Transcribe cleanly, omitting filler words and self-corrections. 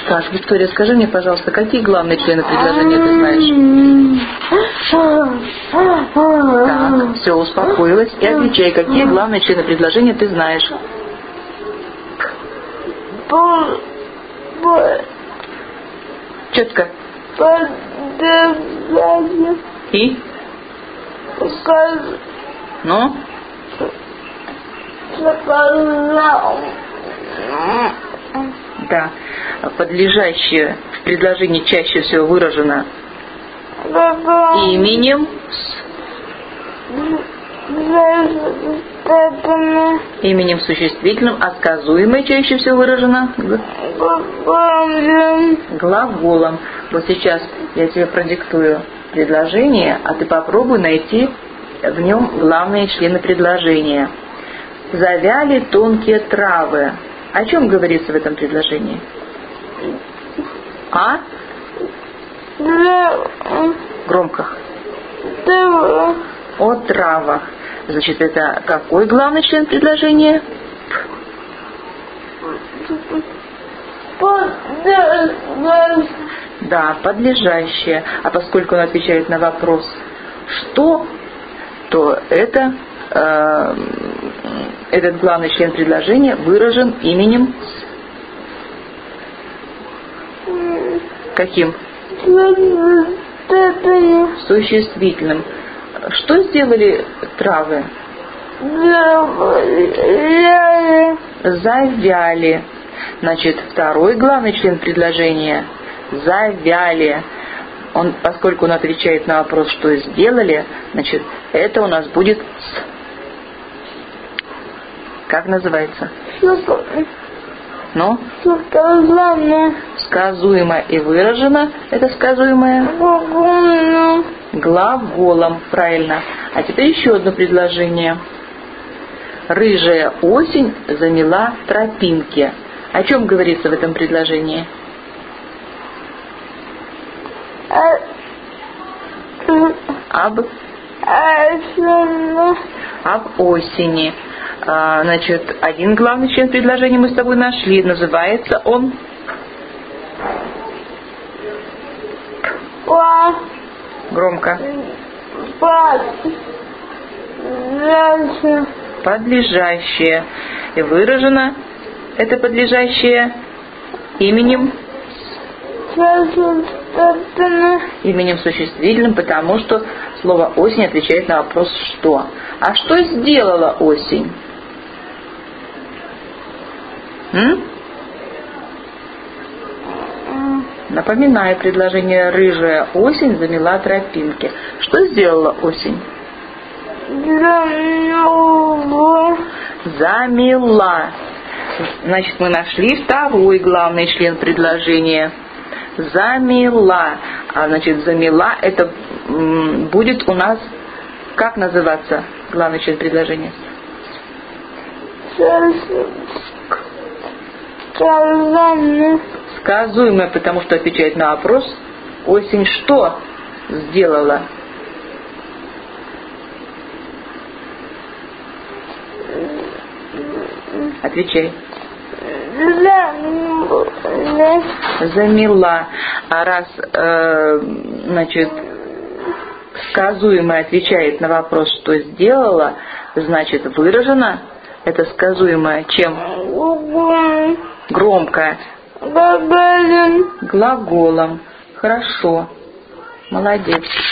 Так, Виктория, скажи мне, пожалуйста, какие главные члены предложения ты знаешь? Так, все, успокоилась. И отвечай, какие главные члены предложения ты знаешь? Четко. И? Ну? Да. Подлежащее в предложении чаще всего выражено именем, именем существительным, а сказуемое чаще всего выражено глаголом. Вот сейчас я тебе продиктую предложение, а ты попробуй найти в нем главные члены предложения. Завяли тонкие травы. О чем говорится в этом предложении? А? Громко. О травах. Значит, это какой главный член предложения? Да, подлежащее. А поскольку он отвечает на вопрос «что?», то этот главный член предложения выражен именем каким? Существительным. Что сделали травы? Завяли. Значит, второй главный член предложения завяли. Поскольку он отвечает на вопрос, что сделали, значит, это у нас будет как называется? Ну? Сказуемо и выражено. Это сказуемое глаголом. Правильно. А теперь еще одно предложение. Рыжая осень замела тропинки. О чем говорится в этом предложении? Об осени. Значит, один главный член предложения мы с тобой нашли. Называется он громко. Подлежащее. И выражено это подлежащее именем существительным, потому что слово осень отвечает на вопрос что. А что сделала осень? Напоминаю предложение. Рыжая осень замела тропинки. Что сделала осень? Замела. Значит, мы нашли второй главный член предложения. Замела. А значит, замела, это будет у нас как называться главный член предложения? Сказуемое, потому что отвечает на вопрос осень что сделала? Отвечай. Замела. А раз, значит, сказуемое отвечает на вопрос, что сделала, значит, выражено это сказуемое чем? Громко. Глаголом. Хорошо. Молодец.